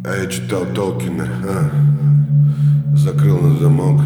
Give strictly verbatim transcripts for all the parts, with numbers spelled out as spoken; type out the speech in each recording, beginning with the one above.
А я читал Толкина, а? Закрыл на замок.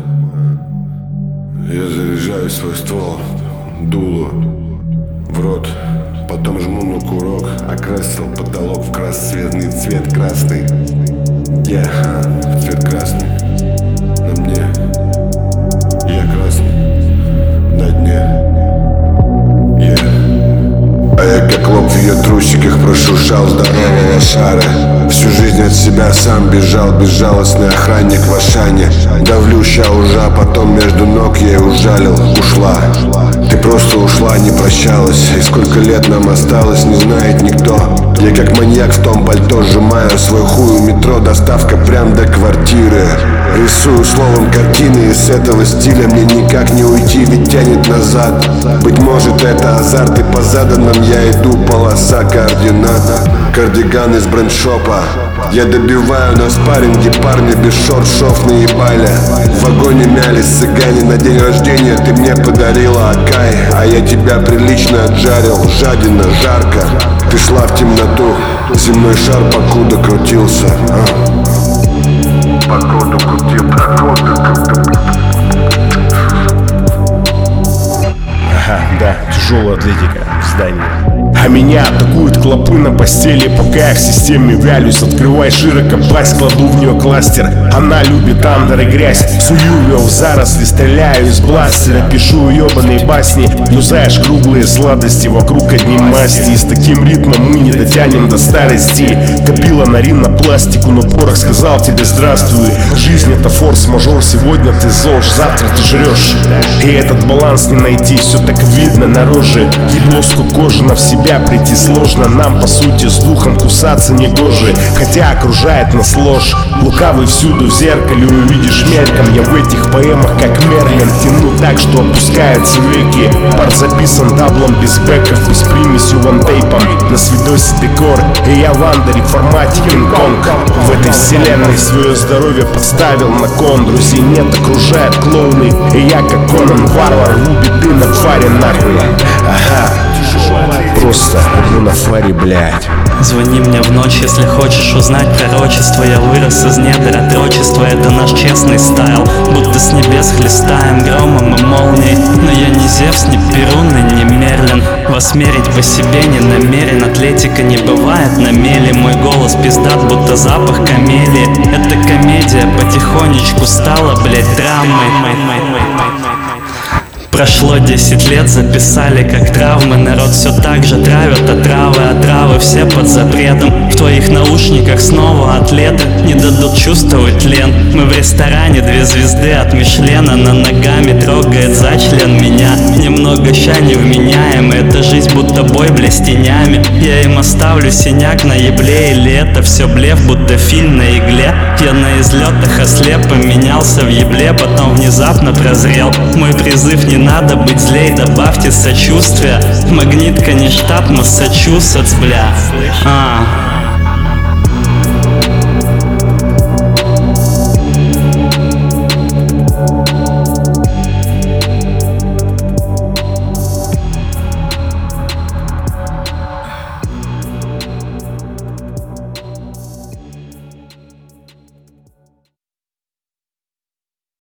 Я заряжаю свой ствол, дуло в рот, потом жму на курок. Окрасил потолок в красцветный цвет красный. Я в цвет красный. На мне я красный, на дне я. А я как лоб в ее трусиках прошуршал здорового шара. Всю жизнь от себя сам бежал, безжалостный охранник в Ашане. Давлю ща уже, а потом между ног я ей ужалил. Ушла, ты просто ушла, не прощалась. И сколько лет нам осталось, не знает никто. Я как маньяк в том пальто сжимаю свой хуй у метро. Доставка прям до квартиры. Рисую словом картины, и с этого стиля мне никак не уйти, ведь тянет назад. Быть может это азарт, и по заданным я иду, полоса координат. Кардиган из брендшопа. Я добиваю на спарринге парня без шорт, шов наебали. В вагоне мялись цыгане, на день рождения ты мне подарила Акай. А я тебя прилично отжарил, жадина, жарко. Ты шла в темноту, земной шар покуда крутился, а? Покуда крутил, покуда крутил. Ага, да, тяжелая атлетика в здании. А меня атакуют клопы на постели, пока я в системе вялюсь. Открывай широко пасть, кладу в нее кластер. Она любит андер и грязь. Сую ее в заросли, стреляю из бластера. Пишу ебаные басни, юзаешь круглые сладости. Вокруг одни масти, и с таким ритмом мы не дотянем до старости. Копила на ринопластику, но порох сказал тебе здравствуй. Жизнь это форс-мажор, сегодня ты зож, завтра ты жрешь. И этот баланс не найти, все так видно на роже. Еблоску кожи на в себя прийти сложно. Нам по сути с духом кусаться негоже, хотя окружает нас ложь. Лукавый всюду в зеркале увидишь мельком. Я в этих поэмах как Мерлин тяну так, что опускаются веки. Пар записан даблом без бэков и с примесью вантейпом. На свидосе декор, и я в андере в формате Кинг-Конг. В этой вселенной свое здоровье подставил на кон. Друзей нет, окружают клоуны, и я как Конан Варвар в биты на фаре нахуй. Ага, просто иду на фаре, блядь. Звони мне в ночь, если хочешь узнать пророчество. Я вырос из недр отрочества, это наш честный стайл. Будто с небес хлестаем громом и молнией. Но я не Зевс, не Перун и не Мерлин. Вас мерить по себе не намерен. Атлетика не бывает на мели. Мой голос пиздат, будто запах камелии. Это комедия потихонечку стала, блять, драмой. Прошло десять лет, записали как травмы. Народ все так же травят отравы, а травы все под запретом. В твоих наушниках снова атлеты не дадут чувствовать тлен. Мы в ресторане, две звезды от Мишлена. На ногами трогает за член меня. Немного ща невменяемый, эта жизнь будто бой, бля, с тенями. Я им оставлю синяк на ебле, или это все блеф, будто фильм на игле. Я на излетах ослеп, поменялся в ебле, потом внезапно прозрел. Мой призыв: не надо быть злей, добавьте сочувствия. Магнитка не штат Массачусетс, бля. А.